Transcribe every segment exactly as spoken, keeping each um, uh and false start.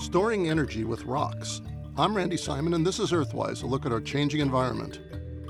Storing energy with rocks. I'm Randy Simon, and this is Earthwise, a look at our changing environment.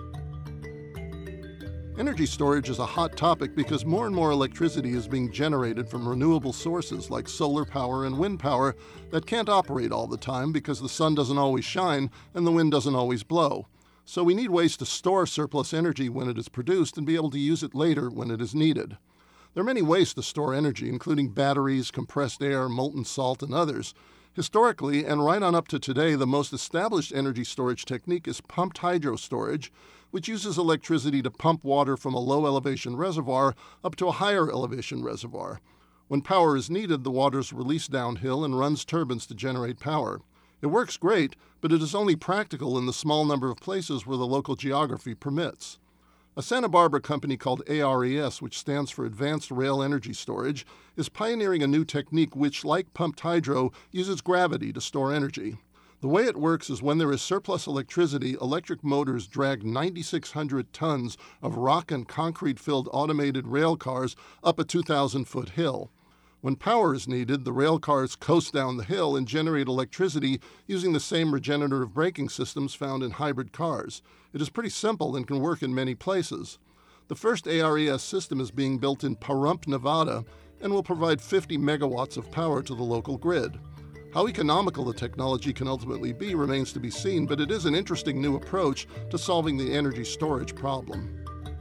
Energy storage is a hot topic because more and more electricity is being generated from renewable sources like solar power and wind power that can't operate all the time because the sun doesn't always shine and the wind doesn't always blow. So we need ways to store surplus energy when it is produced and be able to use it later when it is needed. There are many ways to store energy, including batteries, compressed air, molten salt, and others. Historically, and right on up to today, the most established energy storage technique is pumped hydro storage, which uses electricity to pump water from a low-elevation reservoir up to a higher-elevation reservoir. When power is needed, the water is released downhill and runs turbines to generate power. It works great, but it is only practical in the small number of places where the local geography permits. A Santa Barbara company called A R E S, which stands for Advanced Rail Energy Storage, is pioneering a new technique which, like pumped hydro, uses gravity to store energy. The way it works is when there is surplus electricity, electric motors drag nine thousand six hundred tons of rock and concrete-filled automated rail cars up a two thousand foot hill. When power is needed, the rail cars coast down the hill and generate electricity using the same regenerative braking systems found in hybrid cars. It is pretty simple and can work in many places. The first A R E S system is being built in Pahrump, Nevada, and will provide fifty megawatts of power to the local grid. How economical the technology can ultimately be remains to be seen, but it is an interesting new approach to solving the energy storage problem.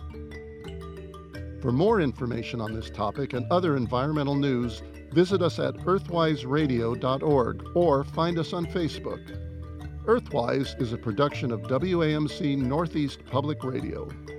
For more information on this topic and other environmental news, visit us at earthwise radio dot org or find us on Facebook. Earthwise is a production of W A M C Northeast Public Radio.